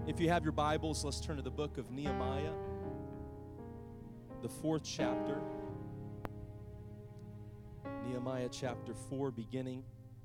If you have your Bibles, let's turn to the book of Nehemiah, the 4th chapter. Nehemiah chapter 4, beginning.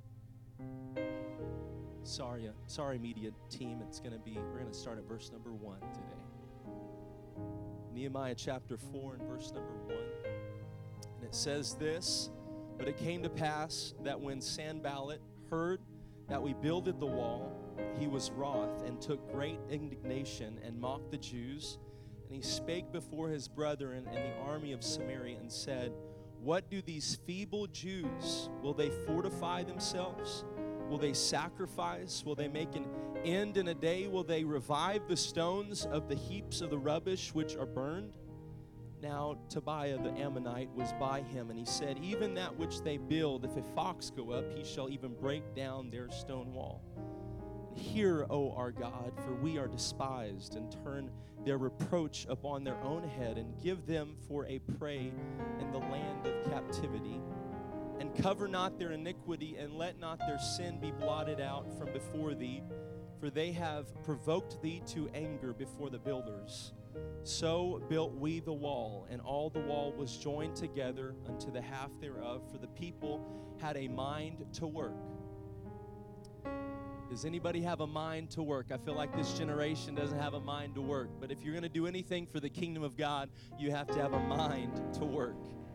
Sorry, media team. We're gonna start at verse number 1 today. Nehemiah chapter 4 and verse number 1. And it says this: But it came to pass that when Sanballat heard that we builded the wall, he was wroth and took great indignation and mocked the Jews. And he spake before his brethren and the army of Samaria and said, What do these feeble Jews? Will they fortify themselves? Will they sacrifice? Will they make an end in a day? Will they revive the stones of the heaps of the rubbish which are burned? Now Tobiah the Ammonite was by him, and he said, Even that which they build, if a fox go up, he shall even break down their stone wall. Hear, O our God, for we are despised, and turn their reproach upon their own head, and give them for a prey in the land of captivity. And cover not their iniquity, and let not their sin be blotted out from before thee, for they have provoked thee to anger before the builders. So built we the wall, and all the wall was joined together unto the half thereof, for the people had a mind to work. Does anybody have a mind to work? I feel like this generation doesn't have a mind to work. But if you're going to do anything for the kingdom of God, you have to have a mind to work.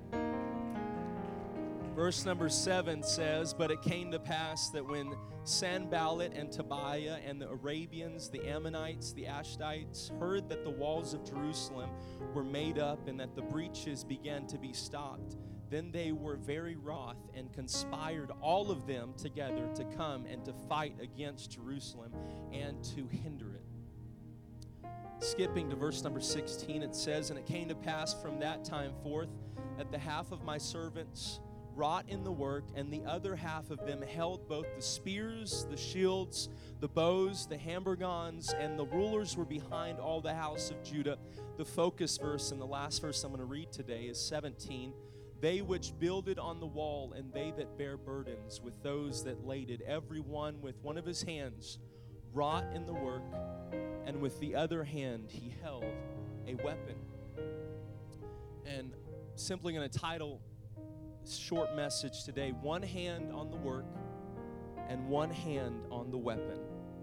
Verse number 7 says, But it came to pass that when Sanballat and Tobiah and the Arabians, the Ammonites, the Ashtites, heard that the walls of Jerusalem were made up and that the breaches began to be stopped, then they were very wroth and conspired all of them together to come and to fight against Jerusalem and to hinder it. Skipping to verse number 16, it says, And it came to pass from that time forth that the half of my servants wrought in the work, and the other half of them held both the spears, the shields, the bows, the hambergons, and the rulers were behind all the house of Judah. The focus verse and the last verse I'm going to read today is 17. They which builded on the wall, and they that bear burdens, with those that laded, every one with one of his hands wrought in the work, and with the other hand he held a weapon. And simply going to title this short message today, One Hand on the Work and One Hand on the Weapon.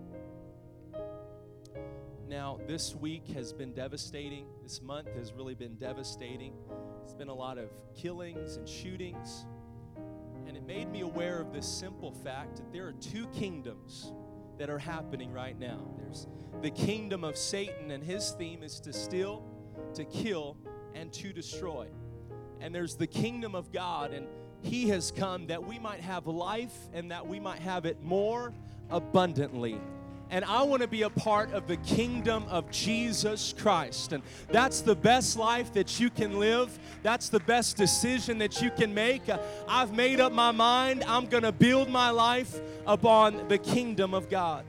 Now, this week has been devastating. This month has really been devastating. It's been a lot of killings and shootings. And it made me aware of this simple fact that there are two kingdoms that are happening right now. There's the kingdom of Satan, and his theme is to steal, to kill, and to destroy. And there's the kingdom of God, and he has come that we might have life and that we might have it more abundantly. And I want to be a part of the kingdom of Jesus Christ. And that's the best life that you can live. That's the best decision that you can make. I've made up my mind. I'm going to build my life upon the kingdom of God.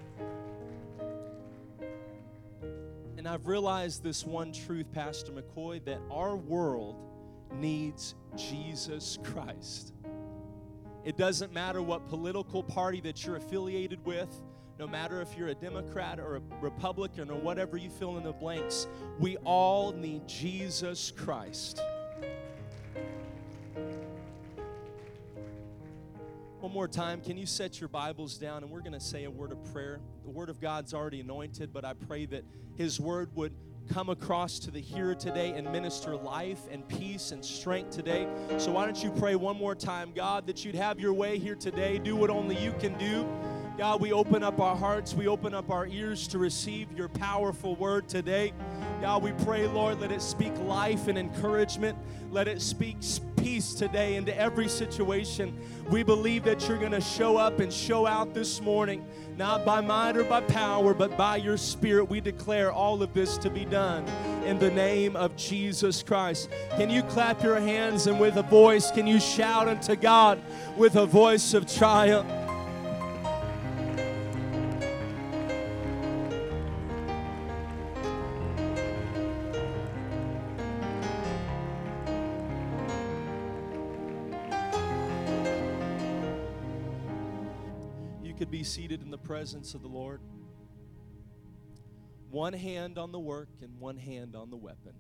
And I've realized this one truth, Pastor McCoy, that our world needs Jesus Christ. It doesn't matter what political party that you're affiliated with. No matter if you're a Democrat or a Republican or whatever you fill in the blanks, we all need Jesus Christ. One more time, can you set your Bibles down, and we're going to say a word of prayer. The Word of God's already anointed, but I pray that His Word would come across to the hearer today and minister life and peace and strength today. So why don't you pray one more time, God, that you'd have your way here today. Do what only you can do. God, we open up our hearts, we open up our ears to receive your powerful word today. God, we pray, Lord, let it speak life and encouragement. Let it speak peace today into every situation. We believe that you're going to show up and show out this morning, not by might or by power, but by your Spirit. We declare all of this to be done in the name of Jesus Christ. Can you clap your hands, and with a voice, can you shout unto God with a voice of triumph? Be seated in the presence of the Lord. One hand on the work and one hand on the weapon.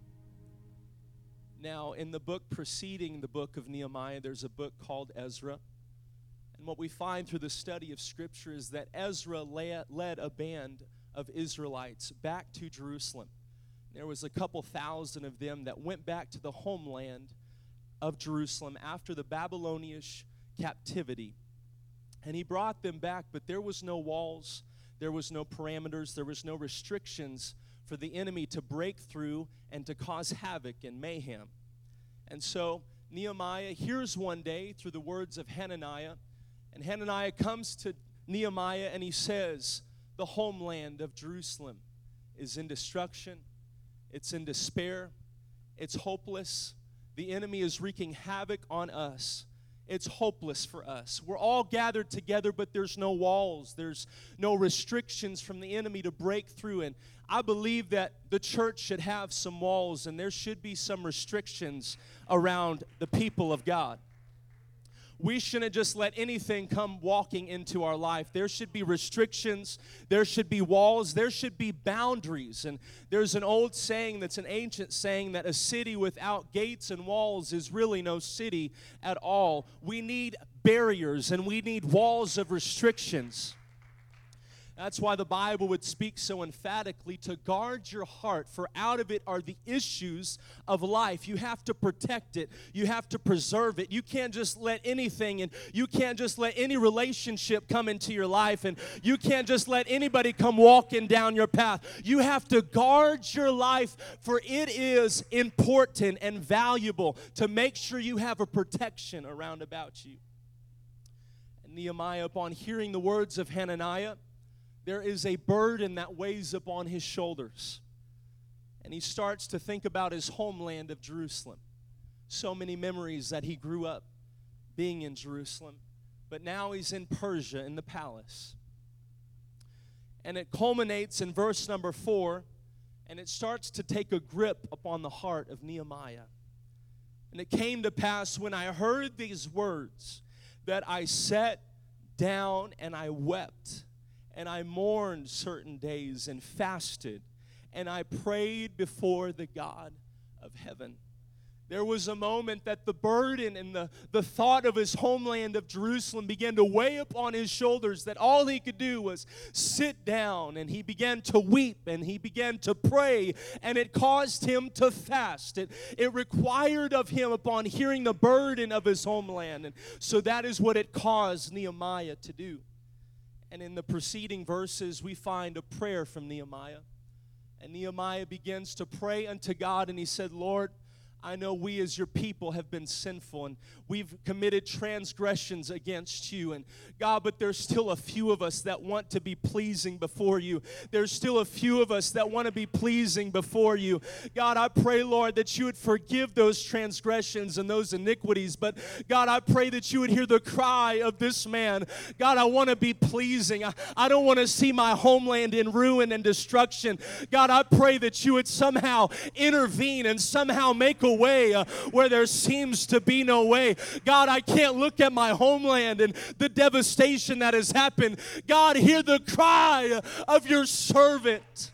Now, in the book preceding the book of Nehemiah, there's a book called Ezra. And what we find through the study of Scripture is that Ezra led a band of Israelites back to Jerusalem. There was a couple thousand of them that went back to the homeland of Jerusalem after the Babylonian captivity. And he brought them back, but there was no walls, there was no parameters, there was no restrictions for the enemy to break through and to cause havoc and mayhem. And so Nehemiah hears one day through the words of Hananiah, and Hananiah comes to Nehemiah and he says, the homeland of Jerusalem is in destruction, it's in despair, it's hopeless. The enemy is wreaking havoc on us. It's hopeless for us. We're all gathered together, but there's no walls. There's no restrictions from the enemy to break through. And I believe that the church should have some walls, and there should be some restrictions around the people of God. We shouldn't just let anything come walking into our life. There should be restrictions. There should be walls. There should be boundaries. And there's an old saying that's an ancient saying that a city without gates and walls is really no city at all. We need barriers and we need walls of restrictions. That's why the Bible would speak so emphatically to guard your heart, for out of it are the issues of life. You have to protect it. You have to preserve it. You can't just let anything, and you can't just let any relationship come into your life, and you can't just let anybody come walking down your path. You have to guard your life, for it is important and valuable to make sure you have a protection around about you. And Nehemiah, upon hearing the words of Hananiah, there is a burden that weighs upon his shoulders. And he starts to think about his homeland of Jerusalem. So many memories that he grew up being in Jerusalem. But now he's in Persia in the palace. And it culminates in verse number 4. And it starts to take a grip upon the heart of Nehemiah. And it came to pass when I heard these words that I sat down and I wept. And I mourned certain days and fasted, and I prayed before the God of heaven. There was a moment that the burden and the thought of his homeland of Jerusalem began to weigh upon his shoulders, that all he could do was sit down, and he began to weep, and he began to pray, and it caused him to fast. It required of him, upon hearing the burden of his homeland, and so that is what it caused Nehemiah to do. And in the preceding verses, we find a prayer from Nehemiah. And Nehemiah begins to pray unto God, and he said, Lord, I know we as your people have been sinful, and we've committed transgressions against you. And God, but there's still a few of us that want to be pleasing before you. There's still a few of us that want to be pleasing before you. God, I pray, Lord, that you would forgive those transgressions and those iniquities. But God, I pray that you would hear the cry of this man. God, I want to be pleasing. I don't want to see my homeland in ruin and destruction. God, I pray that you would somehow intervene and somehow make a way where there seems to be no way. God, I can't look at my homeland and the devastation that has happened. God, hear the cry of your servant.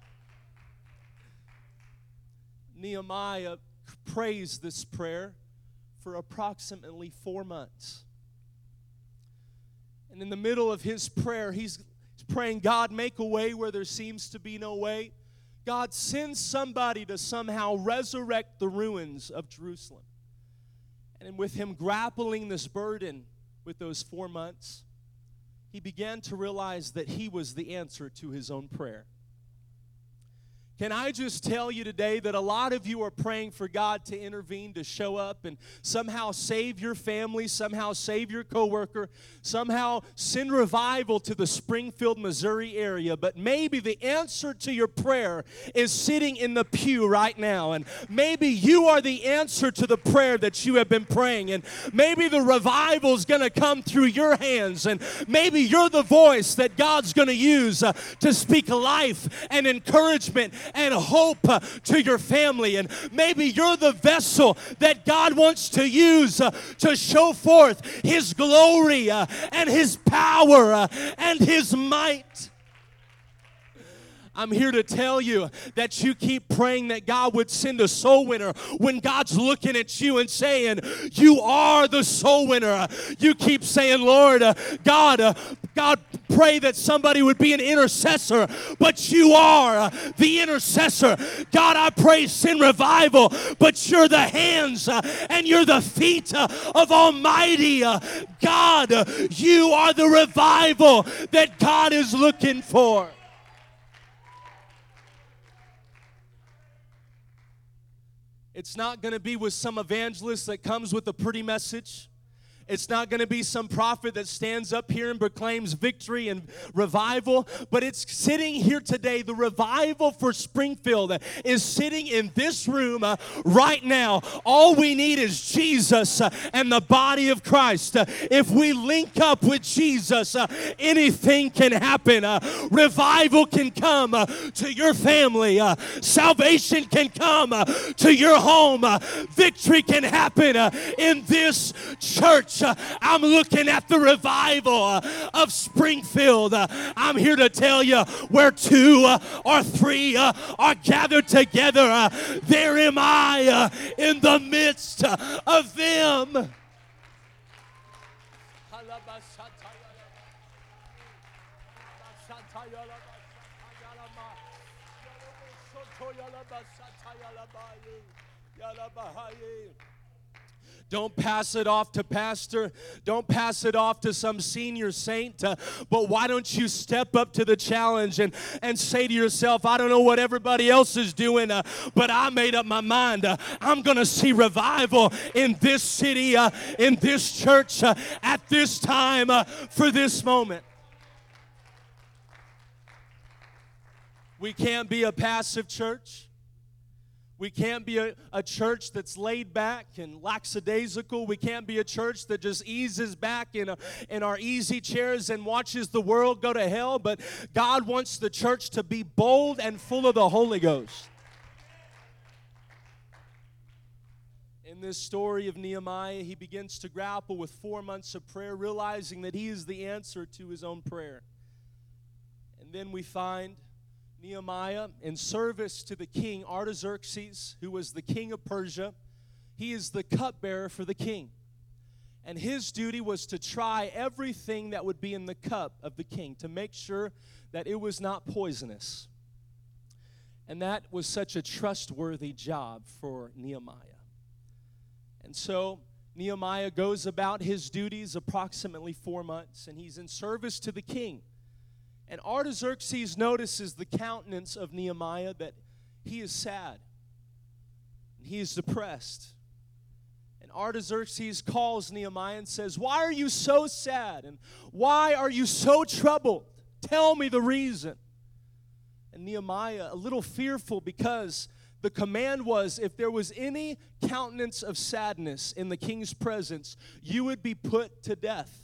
Nehemiah prays this prayer for approximately 4 months. And in the middle of his prayer, he's praying, God, make a way where there seems to be no way. God, send somebody to somehow resurrect the ruins of Jerusalem. And with him grappling this burden with those 4 months, he began to realize that he was the answer to his own prayer. Can I just tell you today that a lot of you are praying for God to intervene, to show up and somehow save your family, somehow save your coworker, somehow send revival to the Springfield, Missouri area. But maybe the answer to your prayer is sitting in the pew right now. And maybe you are the answer to the prayer that you have been praying. And maybe the revival is going to come through your hands. And maybe you're the voice that God's going to use to speak life and encouragement and hope to your family. And maybe you're the vessel that God wants to use to show forth his glory and his power and his might. I'm here to tell you that you keep praying that God would send a soul winner when God's looking at you and saying, you are the soul winner. You keep saying, Lord, God, pray that somebody would be an intercessor, but you are the intercessor. God, I pray send revival, but you're the hands and you're the feet of Almighty God. You are the revival that God is looking for. It's not going to be with some evangelist that comes with a pretty message. It's not going to be some prophet that stands up here and proclaims victory and revival, but it's sitting here today. The revival for Springfield is sitting in this room right now. All we need is Jesus and the body of Christ. If we link up with Jesus, anything can happen. Revival can come to your family. Salvation can come to your home. Victory can happen in this church. I'm looking at the revival of Springfield. I'm here to tell you, where two or three are gathered together, there am I in the midst of them. Don't pass it off to pastor. Don't pass it off to some senior saint. But why don't you step up to the challenge and say to yourself, I don't know what everybody else is doing, but I made up my mind. I'm going to see revival in this city, in this church, at this time, for this moment. We can't be a passive church. We can't be a church that's laid back and lackadaisical. We can't be a church that just eases back in our easy chairs and watches the world go to hell. But God wants the church to be bold and full of the Holy Ghost. In this story of Nehemiah, he begins to grapple with 4 months of prayer, realizing that he is the answer to his own prayer. And then we find Nehemiah, in service to the king Artaxerxes, who was the king of Persia. He is the cupbearer for the king. And his duty was to try everything that would be in the cup of the king to make sure that it was not poisonous. And that was such a trustworthy job for Nehemiah. And so Nehemiah goes about his duties approximately 4 months, and he's in service to the king. And Artaxerxes notices the countenance of Nehemiah, that he is sad. And he is depressed. And Artaxerxes calls Nehemiah and says, why are you so sad? And why are you so troubled? Tell me the reason. And Nehemiah, a little fearful, because the command was, if there was any countenance of sadness in the king's presence, you would be put to death.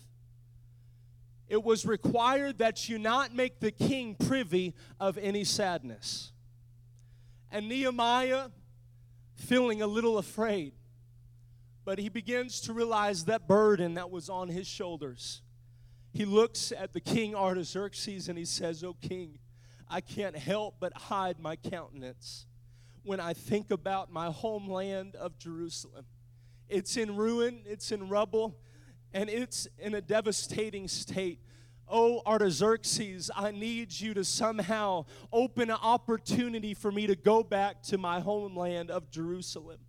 It was required that you not make the king privy of any sadness. And Nehemiah, feeling a little afraid, but he begins to realize that burden that was on his shoulders. He looks at the king Artaxerxes and he says, "O king, I can't help but hide my countenance when I think about my homeland of Jerusalem. It's in ruin, it's in rubble, and it's in a devastating state. Oh, Artaxerxes, I need you to somehow open an opportunity for me to go back to my homeland of Jerusalem."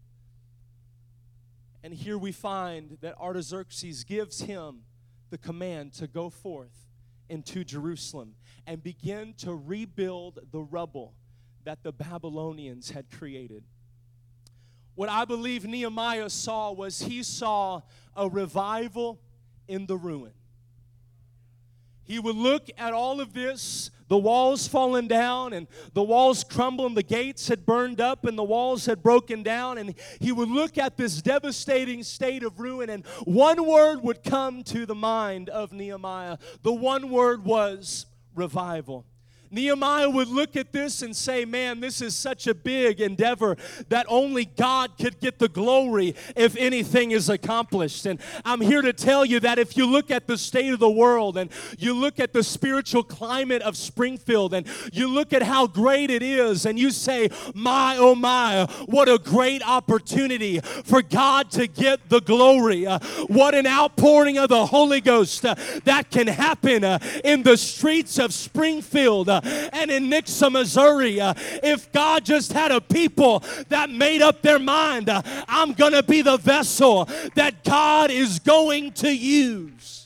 And here we find that Artaxerxes gives him the command to go forth into Jerusalem and begin to rebuild the rubble that the Babylonians had created. What I believe Nehemiah saw was he saw a revival in the ruin. He would look at all of this, the walls falling down and the walls crumbling, the gates had burned up and the walls had broken down, and he would look at this devastating state of ruin, and one word would come to the mind of Nehemiah. The one word was revival. Nehemiah would look at this and say, man, this is such a big endeavor that only God could get the glory if anything is accomplished. And I'm here to tell you that if you look at the state of the world and you look at the spiritual climate of Springfield and you look at how great it is and you say, my, oh my, what a great opportunity for God to get the glory. What an outpouring of the Holy Ghost that can happen in the streets of Springfield and in Nixa, Missouri. If God just had a people that made up their mind, I'm going to be the vessel that God is going to use.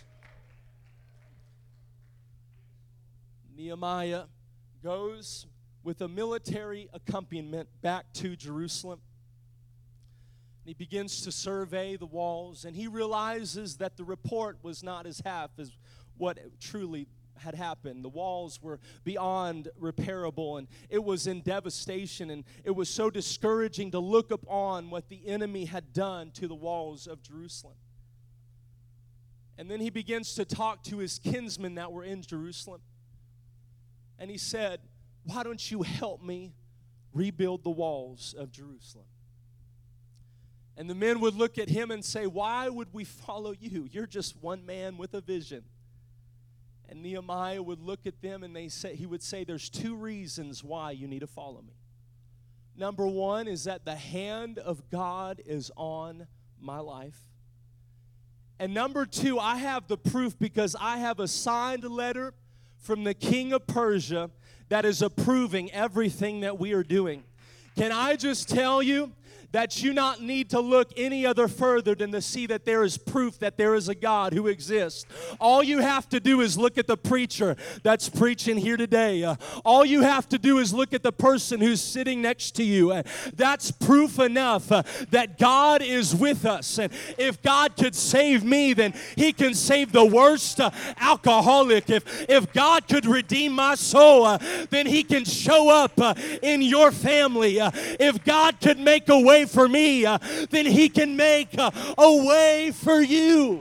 Nehemiah goes with a military accompaniment back to Jerusalem. He begins to survey the walls, and he realizes that the report was not as half as what truly had happened. The walls were beyond repairable, and it was in devastation, and it was so discouraging to look upon what the enemy had done to the walls of Jerusalem. And then he begins to talk to his kinsmen that were in Jerusalem, and he said, why don't you help me rebuild the walls of Jerusalem? And the men would look at him and say, why would we follow you? You're just one man with a vision. And Nehemiah would look at them and he would say, there's two reasons why you need to follow me. Number one is that the hand of God is on my life. And number two, I have the proof because I have a signed letter from the king of Persia that is approving everything that we are doing. Can I just tell you that you not need to look any other further than to see that there is proof that there is a God who exists. All you have to do is look at the preacher that's preaching here today. All you have to do is look at the person who's sitting next to you. That's proof enough that God is with us. And if God could save me, then He can save the worst alcoholic. If God could redeem my soul, then He can show up in your family. If God could make a way for me, then He can make a way for you.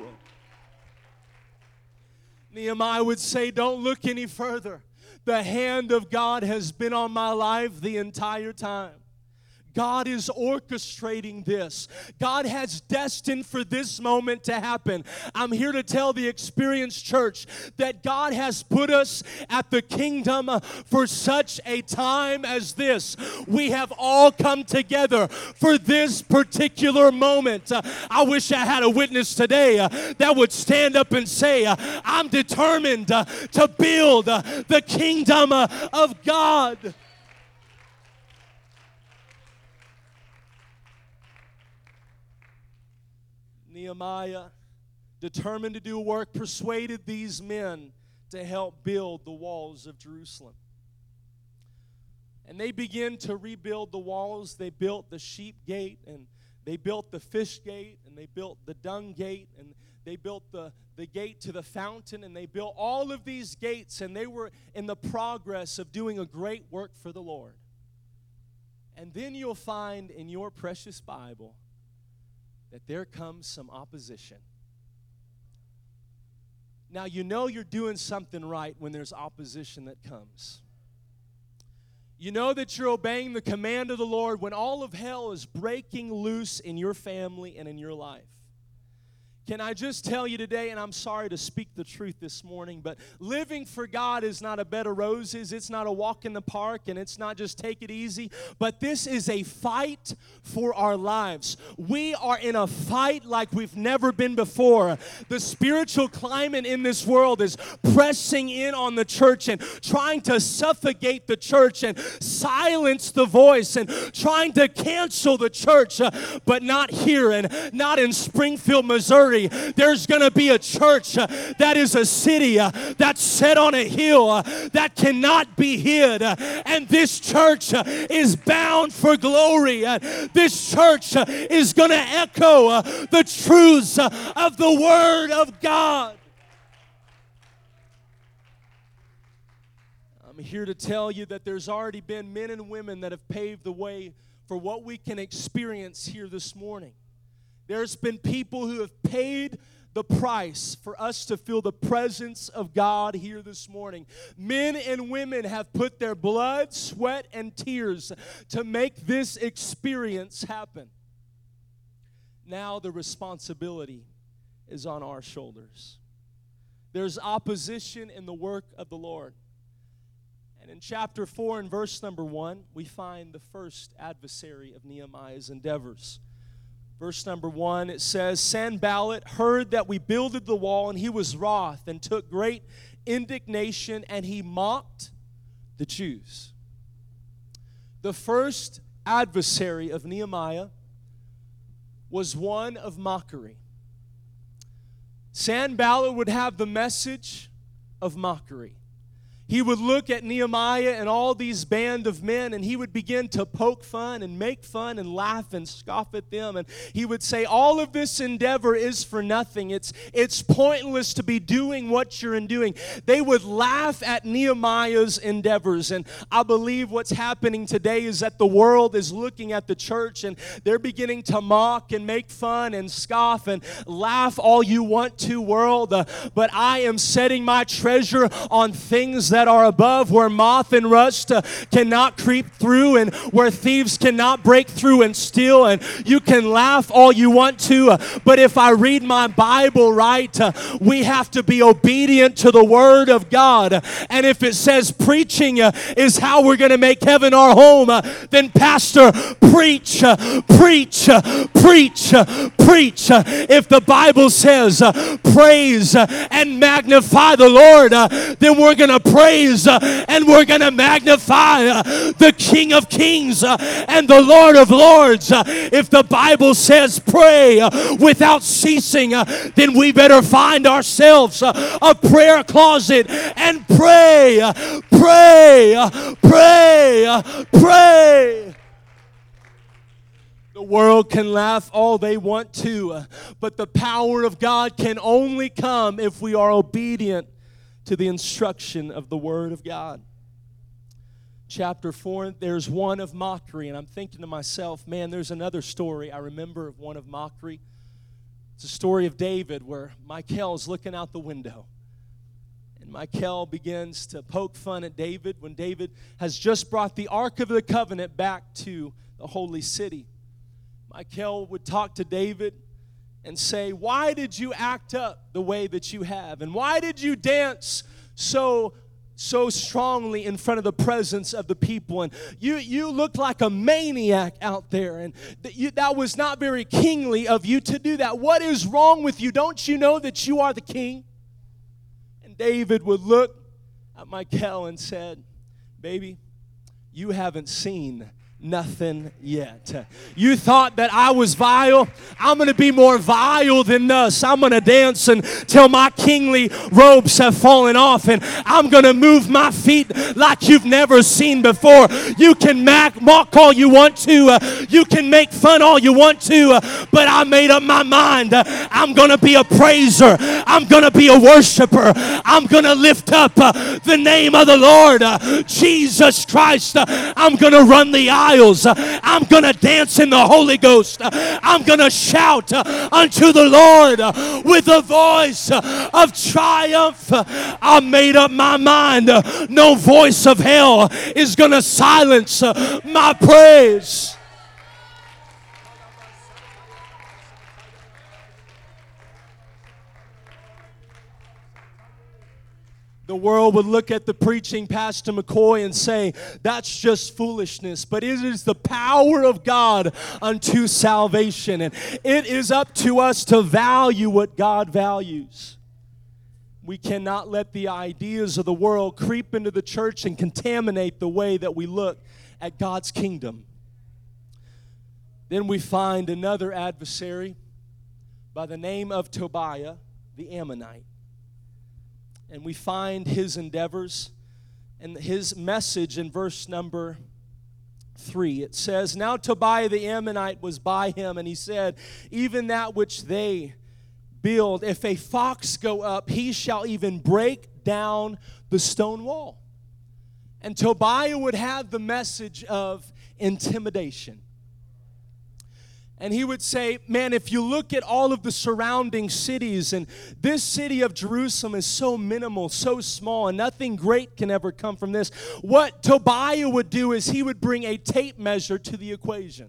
Nehemiah would say, don't look any further. The hand of God has been on my life the entire time. God is orchestrating this. God has destined for this moment to happen. I'm here to tell the Experienced Church that God has put us at the kingdom for such a time as this. We have all come together for this particular moment. I wish I had a witness today that would stand up and say, I'm determined to build the kingdom of God. Nehemiah, determined to do work, persuaded these men to help build the walls of Jerusalem. And they began to rebuild the walls. They built the sheep gate, and they built the fish gate, and they built the dung gate, and they built the gate to the fountain, and they built all of these gates, and they were in the progress of doing a great work for the Lord. And then you'll find in your precious Bible that there comes some opposition. Now, you know you're doing something right when there's opposition that comes. You know that you're obeying the command of the Lord when all of hell is breaking loose in your family and in your life. Can I just tell you today, and I'm sorry to speak the truth this morning, but living for God is not a bed of roses, it's not a walk in the park, and it's not just take it easy, but this is a fight for our lives. We are in a fight like we've never been before. The spiritual climate in this world is pressing in on the church and trying to suffocate the church and silence the voice and trying to cancel the church, but not here and not in Springfield, Missouri. There's going to be a church that is a city that's set on a hill that cannot be hid. And this church is bound for glory. This church is going to echo the truths of the Word of God. I'm here to tell you that there's already been men and women that have paved the way for what we can experience here this morning. There's been people who have paid the price for us to feel the presence of God here this morning. Men and women have put their blood, sweat, and tears to make this experience happen. Now the responsibility is on our shoulders. There's opposition in the work of the Lord. And in chapter 4 and verse number 1, we find the first adversary of Nehemiah's endeavors. Verse number 1, it says, Sanballat heard that we builded the wall, and he was wroth and took great indignation, and he mocked the Jews. The first adversary of Nehemiah was one of mockery. Sanballat would have the message of mockery. He would look at Nehemiah and all these band of men, and he would begin to poke fun and make fun and laugh and scoff at them. And he would say, all of this endeavor is for nothing. It's pointless to be doing what you're doing. They would laugh at Nehemiah's endeavors. And I believe what's happening today is that the world is looking at the church, and they're beginning to mock and make fun and scoff and laugh all you want to, world. But I am setting my treasure on things that are above, where moth and rust cannot creep through, and where thieves cannot break through and steal. And you can laugh all you want to, but if I read my Bible right, we have to be obedient to the Word of God. And if it says preaching is how we're going to make heaven our home, then pastor, preach, preach, preach, preach. If the Bible says praise and magnify the Lord, then we're going to praise and we're going to magnify the King of Kings and the Lord of Lords. If the Bible says pray without ceasing, then we better find ourselves a prayer closet and pray, pray, pray, pray. The world can laugh all they want to, but the power of God can only come if we are obedient to the instruction of the Word of God. Chapter 4, there's one of mockery, and I'm thinking to myself, man, there's another story I remember of one of mockery. It's a story of David where Michal is looking out the window, and Michal begins to poke fun at David when David has just brought the Ark of the Covenant back to the holy city. Michal would talk to David and say, why did you act up the way that you have? And why did you dance so strongly in front of the presence of the people? And you looked like a maniac out there, and that was not very kingly of you to do that. What is wrong with you? Don't you know that you are the king? And David would look at Michal and said, baby, you haven't seen nothing yet. You thought that I was vile. I'm going to be more vile than us. I'm going to dance until my kingly robes have fallen off, and I'm going to move my feet like you've never seen before. You can mock all you want to. You can make fun all you want to, but I made up my mind. I'm going to be a praiser. I'm going to be a worshiper. I'm going to lift up the name of the Lord Jesus Christ. I'm going to run the aisle. I'm going to dance in the Holy Ghost. I'm going to shout unto the Lord with a voice of triumph. I made up my mind. No voice of hell is going to silence my praise. The world would look at the preaching Pastor McCoy and say, that's just foolishness. But it is the power of God unto salvation. And it is up to us to value what God values. We cannot let the ideas of the world creep into the church and contaminate the way that we look at God's kingdom. Then we find another adversary by the name of Tobiah, the Ammonite. And we find his endeavors and his message in verse number 3. It says, now Tobiah the Ammonite was by him, and he said, even that which they build, if a fox go up, he shall even break down the stone wall. And Tobiah would have the message of intimidation. And he would say, man, if you look at all of the surrounding cities, and this city of Jerusalem is so minimal, so small, and nothing great can ever come from this. What Tobiah would do is he would bring a tape measure to the equation.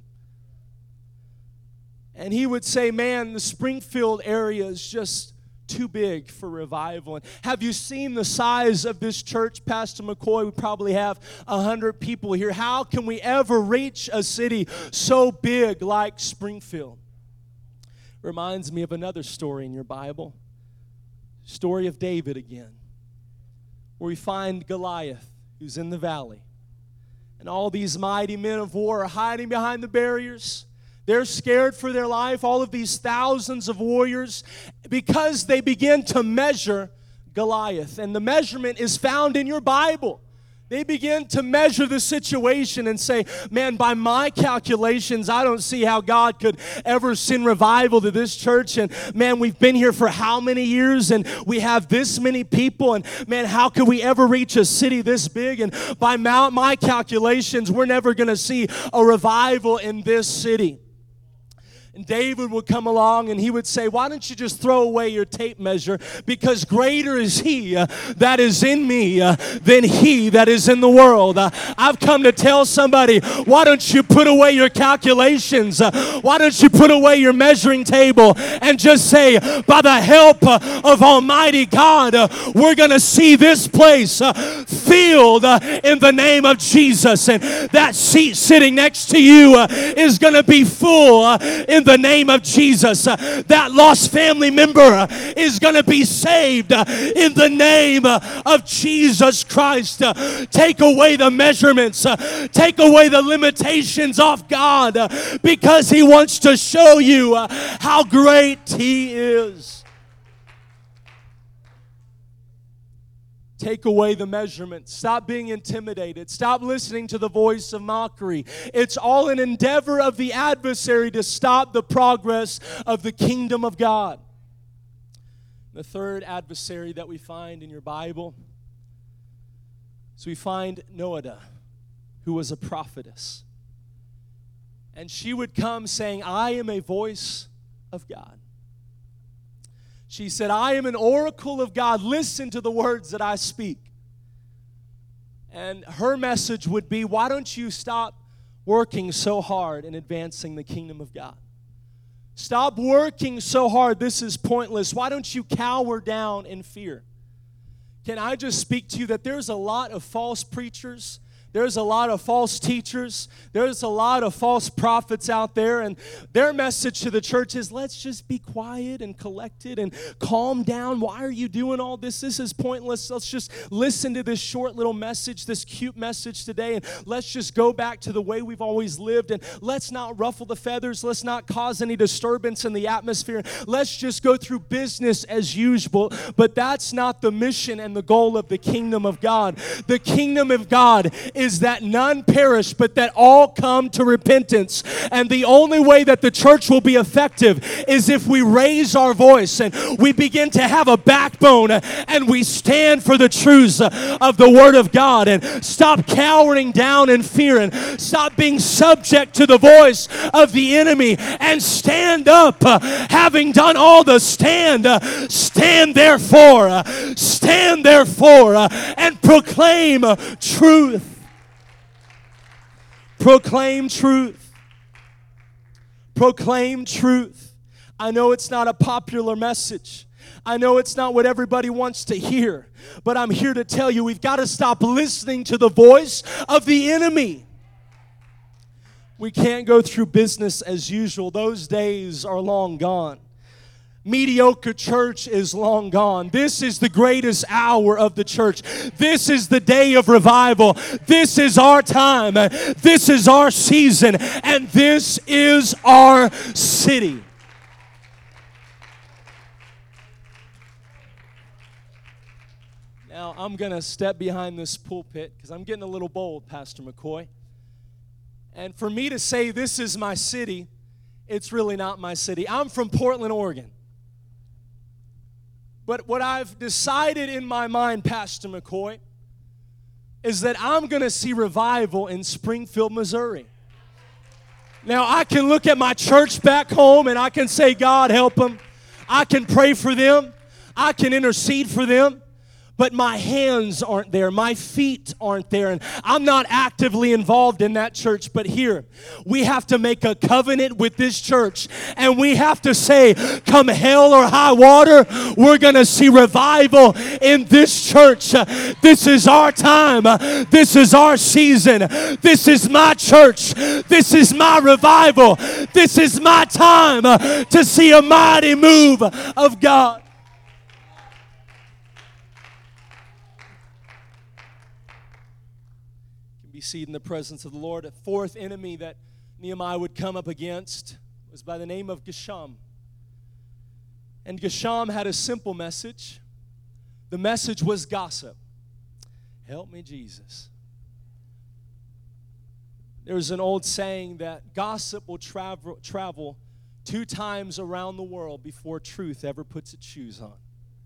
And he would say, man, the Springfield area is just too big for revival. And have you seen the size of this church, Pastor McCoy? We probably have 100 people here. How can we ever reach a city so big like Springfield? Reminds me of another story in your Bible. Story of David again, where we find Goliath, who's in the valley. And all these mighty men of war are hiding behind the barriers. They're scared for their life, all of these thousands of warriors, because they begin to measure Goliath. And the measurement is found in your Bible. They begin to measure the situation and say, man, by my calculations, I don't see how God could ever send revival to this church. And man, we've been here for how many years, and we have this many people. And man, how could we ever reach a city this big? And by my calculations, we're never going to see a revival in this city. And David would come along and he would say, why don't you just throw away your tape measure, because greater is he that is in me than he that is in the world. I've come to tell somebody, why don't you put away your calculations? Why don't you put away your measuring table and just say, by the help of Almighty God, we're going to see this place filled in the name of Jesus. And that seat sitting next to you is going to be full in the name of Jesus. That lost family member is going to be saved in the name of Jesus Christ. Take away the measurements. Take away the limitations off God, because he wants to show you how great he is. Take away the measurements. Stop being intimidated. Stop listening to the voice of mockery. It's all an endeavor of the adversary to stop the progress of the kingdom of God. The third adversary that we find in your Bible is we find Noadah, who was a prophetess. And she would come saying, I am a voice of God. She said, I am an oracle of God. Listen to the words that I speak. And her message would be, why don't you stop working so hard in advancing the kingdom of God? Stop working so hard. This is pointless. Why don't you cower down in fear? Can I just speak to you that there's a lot of false preachers? There's a lot of false teachers. There's a lot of false prophets out there, and their message to the church is, let's just be quiet and collected and calm down. Why are you doing all this? This is pointless. Let's just listen to this short little message, this cute message today, and let's just go back to the way we've always lived, and let's not ruffle the feathers. Let's not cause any disturbance in the atmosphere. Let's just go through business as usual. But that's not the mission and the goal of the kingdom of God. The kingdom of God is that none perish, but that all come to repentance. And the only way that the church will be effective is if we raise our voice and we begin to have a backbone and we stand for the truths of the Word of God, and stop cowering down in fear and stop being subject to the voice of the enemy and stand up. Having done all the stand therefore and proclaim truth. Proclaim truth. Proclaim truth. I know it's not a popular message. I know it's not what everybody wants to hear. But I'm here to tell you, we've got to stop listening to the voice of the enemy. We can't go through business as usual. Those days are long gone. Mediocre church is long gone. This is the greatest hour of the church. This is the day of revival. This is our time. This is our season. And this is our city. Now, I'm going to step behind this pulpit because I'm getting a little bold, Pastor McCoy. And for me to say this is my city, it's really not my city. I'm from Portland, Oregon. But what I've decided in my mind, Pastor McCoy, is that I'm going to see revival in Springfield, Missouri. Now, I can look at my church back home and I can say, God, help them. I can pray for them. I can intercede for them. But my hands aren't there. My feet aren't there. And I'm not actively involved in that church. But here, we have to make a covenant with this church. And we have to say, come hell or high water, we're going to see revival in this church. This is our time. This is our season. This is my church. This is my revival. This is my time to see a mighty move of God. Be seated in the presence of the Lord. A fourth enemy that Nehemiah would come up against was by the name of Geshem. And Geshem had a simple message. The message was gossip. Help me, Jesus. There's an old saying that gossip will travel 2 times around the world before truth ever puts its shoes on.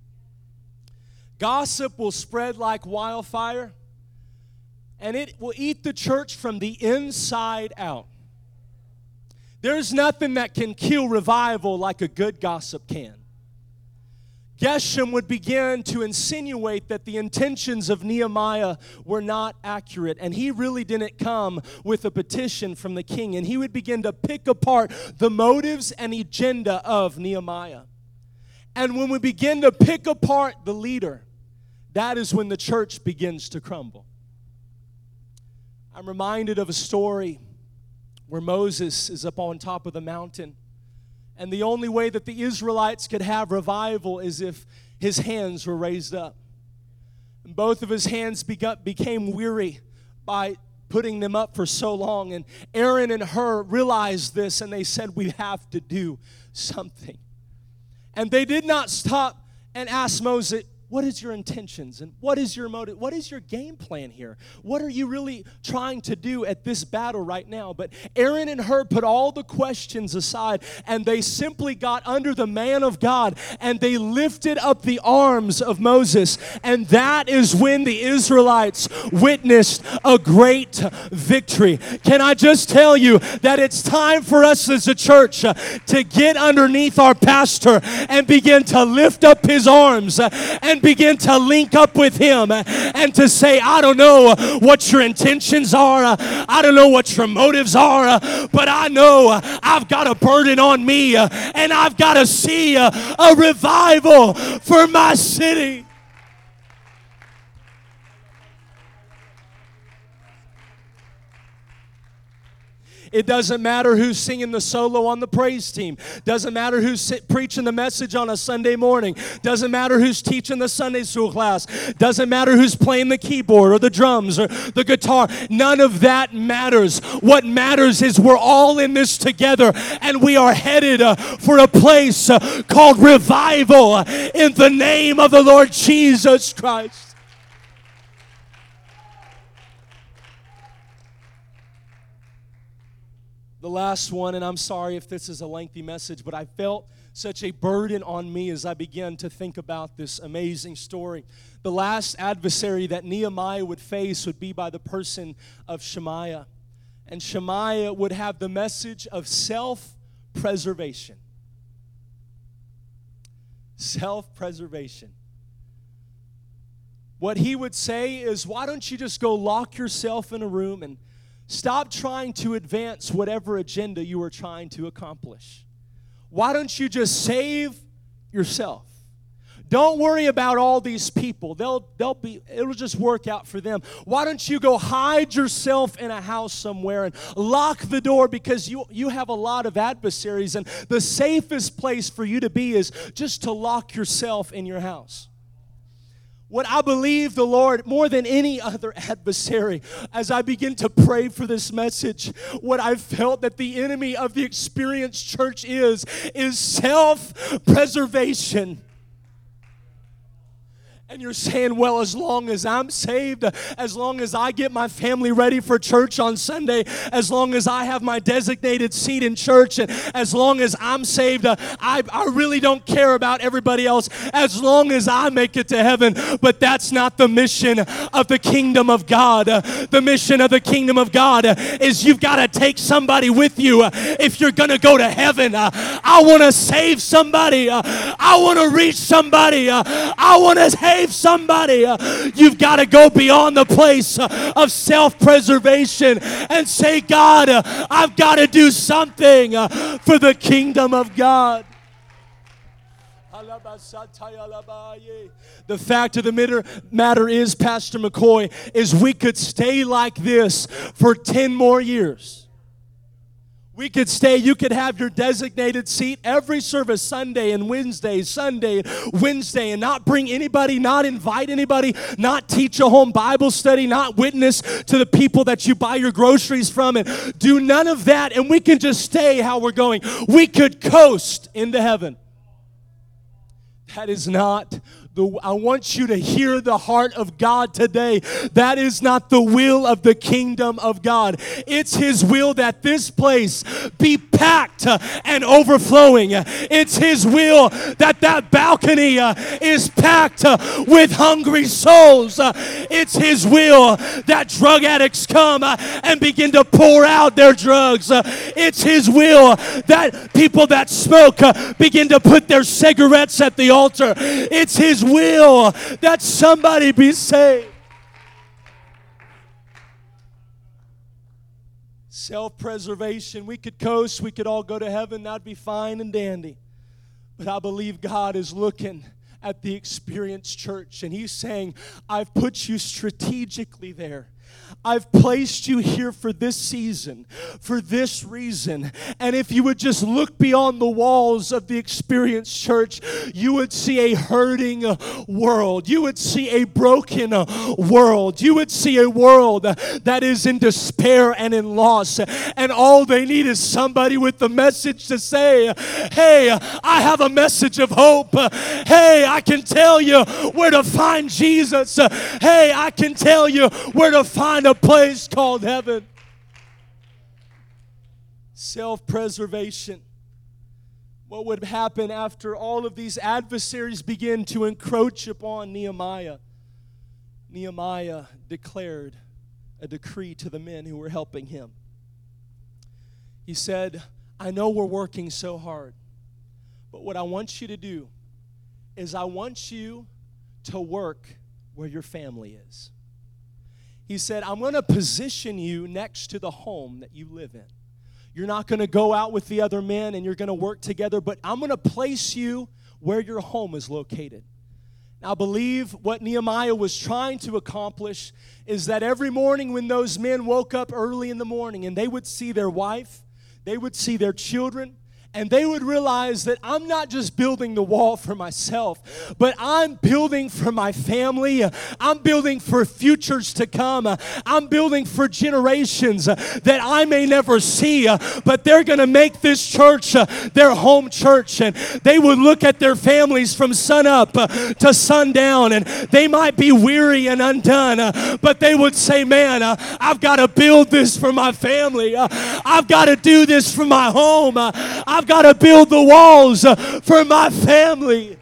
Gossip will spread like wildfire, and it will eat the church from the inside out. There's nothing that can kill revival like a good gossip can. Geshem would begin to insinuate that the intentions of Nehemiah were not accurate, and he really didn't come with a petition from the king, and he would begin to pick apart the motives and agenda of Nehemiah. And when we begin to pick apart the leader, that is when the church begins to crumble. I'm reminded of a story where Moses is up on top of the mountain, and the only way that the Israelites could have revival is if his hands were raised up. And both of his hands became weary by putting them up for so long, and Aaron and Hur realized this, and they said, we have to do something. And they did not stop and ask Moses, what is your intentions and what is your motive? What is your game plan here? What are you really trying to do at this battle right now? But Aaron and Hur put all the questions aside, and they simply got under the man of God, and they lifted up the arms of Moses. And that is when the Israelites witnessed a great victory. Can I just tell you that it's time for us as a church to get underneath our pastor and begin to lift up his arms and begin to link up with him and to say, I don't know what your intentions are, I don't know what your motives are, but I know I've got a burden on me, and I've got to see a revival for my city. It doesn't matter who's singing the solo on the praise team. Doesn't matter who's preaching the message on a Sunday morning. Doesn't matter who's teaching the Sunday school class. Doesn't matter who's playing the keyboard or the drums or the guitar. None of that matters. What matters is we're all in this together, and we are headed for a place called revival in the name of the Lord Jesus Christ. The last one, and I'm sorry if this is a lengthy message, but I felt such a burden on me as I began to think about this amazing story. The last adversary that Nehemiah would face would be by the person of Shemaiah. And Shemaiah would have the message of self-preservation. Self-preservation. What he would say is, why don't you just go lock yourself in a room and stop trying to advance whatever agenda you are trying to accomplish? Why don't you just save yourself? Don't worry about all these people. It'll just work out for them. Why don't you go hide yourself in a house somewhere and lock the door, because you have a lot of adversaries, and the safest place for you to be is just to lock yourself in your house. What I believe the Lord, more than any other adversary, as I begin to pray for this message, what I felt that the enemy of the experienced church is self-preservation. And you're saying, well, as long as I'm saved, as long as I get my family ready for church on Sunday, as long as I have my designated seat in church, and as long as I'm saved, I really don't care about everybody else, as long as I make it to heaven. But that's not the mission of the kingdom of God. The mission of the kingdom of God is you've got to take somebody with you if you're going to go to heaven. I want to save somebody. I want to reach somebody. I want to save somebody. You've got to go beyond the place of self-preservation and say, God, I've got to do something for the kingdom of God. The fact of the matter is, Pastor McCoy, is we could stay like this for 10 more years. We could stay, you could have your designated seat every service, Sunday and Wednesday, and not bring anybody, not invite anybody, not teach a home Bible study, not witness to the people that you buy your groceries from, and do none of that, and we can just stay how we're going. We could coast into heaven. That is not I want you to hear the heart of God today. That is not the will of the kingdom of God. It's His will that this place be packed and overflowing. It's His will that that balcony is packed with hungry souls. It's His will that drug addicts come and begin to pour out their drugs. It's His will that people that smoke begin to put their cigarettes at the altar. It's His will that somebody be saved. Self-preservation. We could coast. We could all go to heaven. That'd be fine and dandy. But I believe God is looking at the Experienced Church, and He's saying, I've put you strategically there. I've placed you here for this season, for this reason. And if you would just look beyond the walls of the Experienced Church, you would see a hurting world. You would see a broken world. You would see a world that is in despair and in loss. And all they need is somebody with the message to say, hey, I have a message of hope. Hey, I can tell you where to find Jesus. Hey, I can tell you where to find a place called heaven. Self-preservation. What would happen after all of these adversaries begin to encroach upon Nehemiah? Nehemiah declared a decree to the men who were helping him. He said, I know we're working so hard, but what I want you to do is I want you to work where your family is. He said, I'm going to position you next to the home that you live in. You're not going to go out with the other men and you're going to work together, but I'm going to place you where your home is located. Now, I believe what Nehemiah was trying to accomplish is that every morning when those men woke up early in the morning and they would see their wife, they would see their children, and they would realize that I'm not just building the wall for myself, but I'm building for my family. I'm building for futures to come. I'm building for generations that I may never see, but they're going to make this church their home church. And they would look at their families from sunup to sundown, and they might be weary and undone, but they would say, man, I've got to build this for my family. I've got to do this for my home. I've got to build the walls for my family.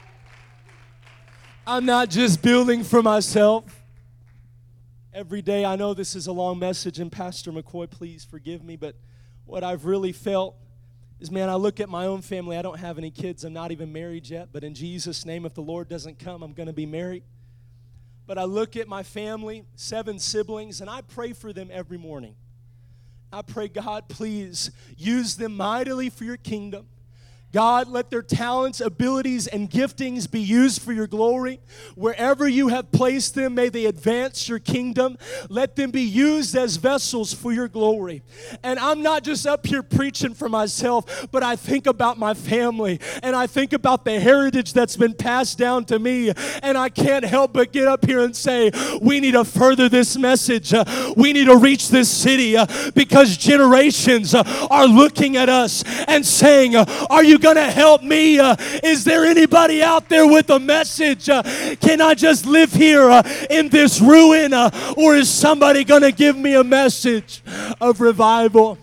I'm not just building for myself. Every day, I know this is a long message, and Pastor McCoy, please forgive me, but what I've really felt is, man, I look at my own family. I don't have any kids. I'm not even married yet, but in Jesus' name, if the Lord doesn't come, I'm going to be married. But I look at my family, 7 siblings, and I pray for them every morning. I pray, God, please use them mightily for your kingdom. God, let their talents, abilities, and giftings be used for your glory. Wherever you have placed them, may they advance your kingdom. Let them be used as vessels for your glory. And I'm not just up here preaching for myself, but I think about my family, and I think about the heritage that's been passed down to me, and I can't help but get up here and say, we need to further this message. We need to reach this city because generations are looking at us and saying, are you going to help me? Is there anybody out there with a message? Can I just live here in this ruin? Or is somebody going to give me a message of revival?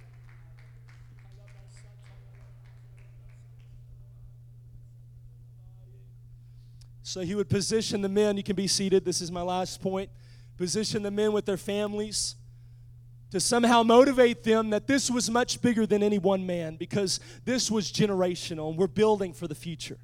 So he would position the men. You can be seated. This is my last point. Position the men with their families to somehow motivate them that this was much bigger than any one man, because this was generational and we're building for the future.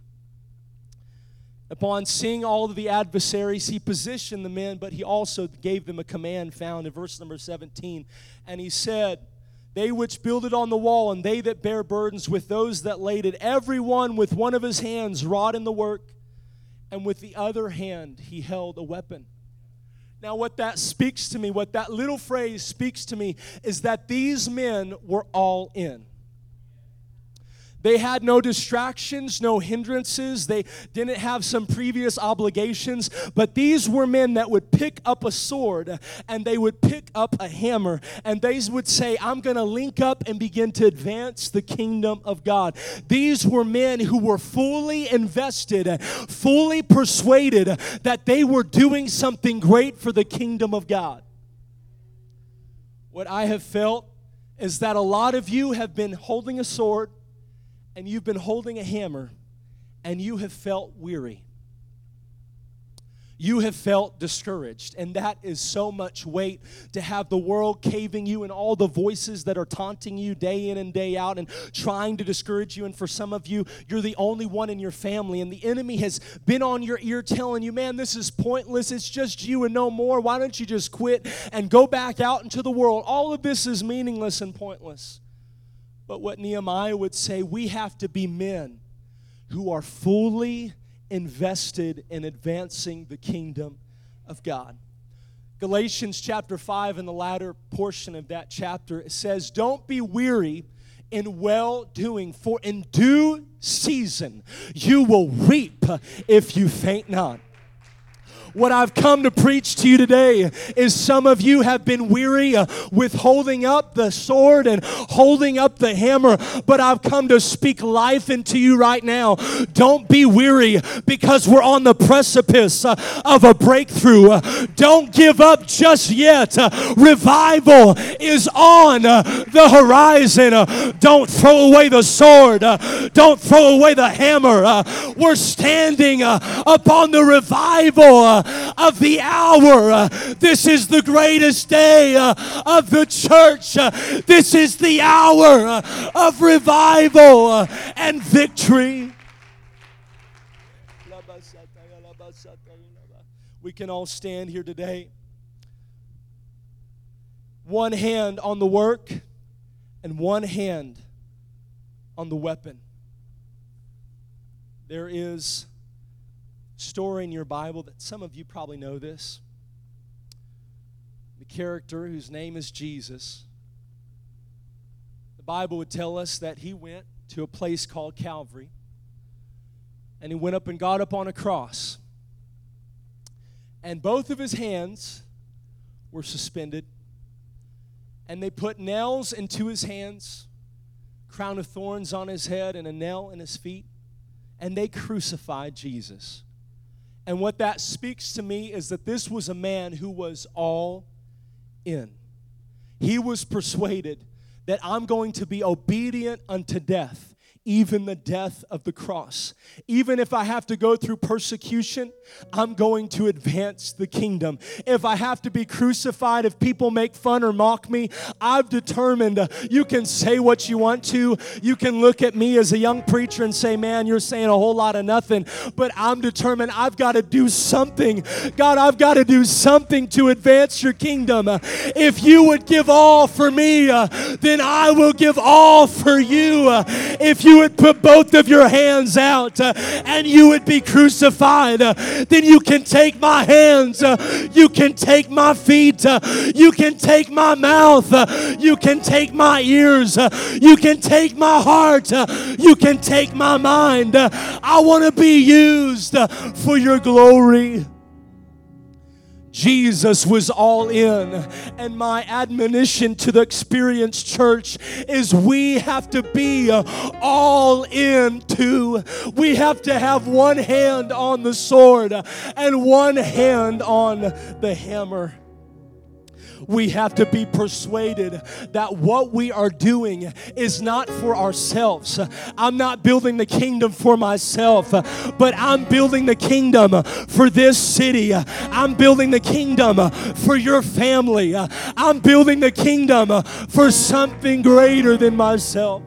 Upon seeing all of the adversaries, he positioned the men, but he also gave them a command found in verse number 17. And he said, they which builded on the wall, and they that bear burdens with those that laid it, every one with one of his hands wrought in the work, and with the other hand he held a weapon. Now what that speaks to me, what that little phrase speaks to me, is that these men were all in. They had no distractions, no hindrances. They didn't have some previous obligations. But these were men that would pick up a sword and they would pick up a hammer. And they would say, I'm going to link up and begin to advance the kingdom of God. These were men who were fully invested, fully persuaded that they were doing something great for the kingdom of God. What I have felt is that a lot of you have been holding a sword, and you've been holding a hammer, and you have felt weary. You have felt discouraged, and that is so much weight to have the world caving you and all the voices that are taunting you day in and day out and trying to discourage you. And for some of you, you're the only one in your family, and the enemy has been on your ear telling you, man, this is pointless. It's just you and no more. Why don't you just quit and go back out into the world? All of this is meaningless and pointless. But what Nehemiah would say, we have to be men who are fully invested in advancing the kingdom of God. Galatians chapter 5, in the latter portion of that chapter, it says, don't be weary in well-doing, for in due season you will reap if you faint not. What I've come to preach to you today is some of you have been weary with holding up the sword and holding up the hammer, but I've come to speak life into you right now. Don't be weary, because we're on the precipice of a breakthrough. Don't give up just yet. Revival is on the horizon. Don't throw away the sword. Don't throw away the hammer. We're standing upon the revival of the hour. This is the greatest day of the church. This is the hour of revival and victory. We can all stand here today. One hand on the work and one hand on the weapon. There is story in your Bible that some of you probably know this. The character whose name is Jesus. The Bible would tell us that he went to a place called Calvary, and he went up and got up on a cross. And both of his hands were suspended, and they put nails into his hands, crown of thorns on his head, and a nail in his feet, and they crucified Jesus. And what that speaks to me is that this was a man who was all in. He was persuaded that I'm going to be obedient unto death, even the death of the cross. Even if I have to go through persecution, I'm going to advance the kingdom. If I have to be crucified, if people make fun or mock me, I've determined you can say what you want to. You can look at me as a young preacher and say, man, you're saying a whole lot of nothing. But I'm determined I've got to do something. God, I've got to do something to advance your kingdom. If you would give all for me, then I will give all for you. If you would put both of your hands out and you would be crucified, then you can take my hands, you can take my feet, you can take my mouth, you can take my ears, you can take my heart, you can take my mind. I want to be used for your glory. Jesus was all in. And my admonition to the Experience Church is we have to be all in too. We have to have one hand on the sword and one hand on the hammer. We have to be persuaded that what we are doing is not for ourselves. I'm not building the kingdom for myself, but I'm building the kingdom for this city. I'm building the kingdom for your family. I'm building the kingdom for something greater than myself.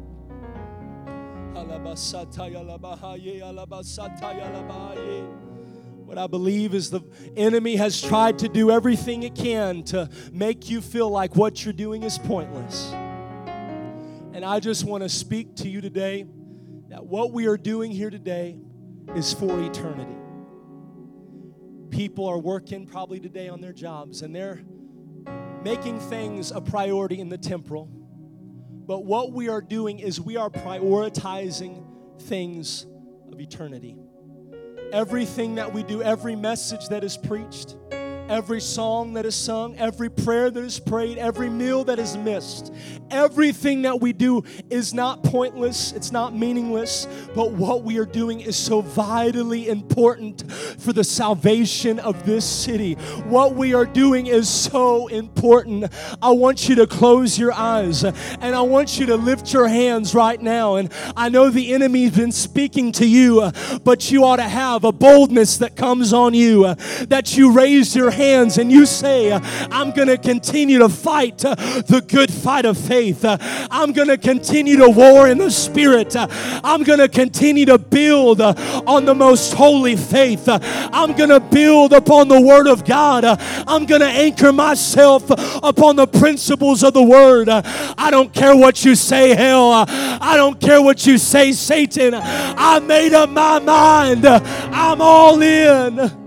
What I believe is the enemy has tried to do everything it can to make you feel like what you're doing is pointless. And I just want to speak to you today that what we are doing here today is for eternity. People are working probably today on their jobs, and they're making things a priority in the temporal. But what we are doing is we are prioritizing things of eternity. Everything that we do, every message that is preached, every song that is sung, every prayer that is prayed, every meal that is missed, everything that we do is not pointless, it's not meaningless, but what we are doing is so vitally important for the salvation of this city. What we are doing is so important. I want you to close your eyes and I want you to lift your hands right now. And I know the enemy's been speaking to you, but you ought to have a boldness that comes on you, that you raise your hands and you say, I'm going to continue to fight the good fight of faith. I'm going to continue to war in the Spirit. I'm going to continue to build on the most holy faith. I'm going to build upon the Word of God. I'm going to anchor myself upon the principles of the Word. I don't care what you say, hell. I don't care what you say, Satan. I made up my mind. I'm all in.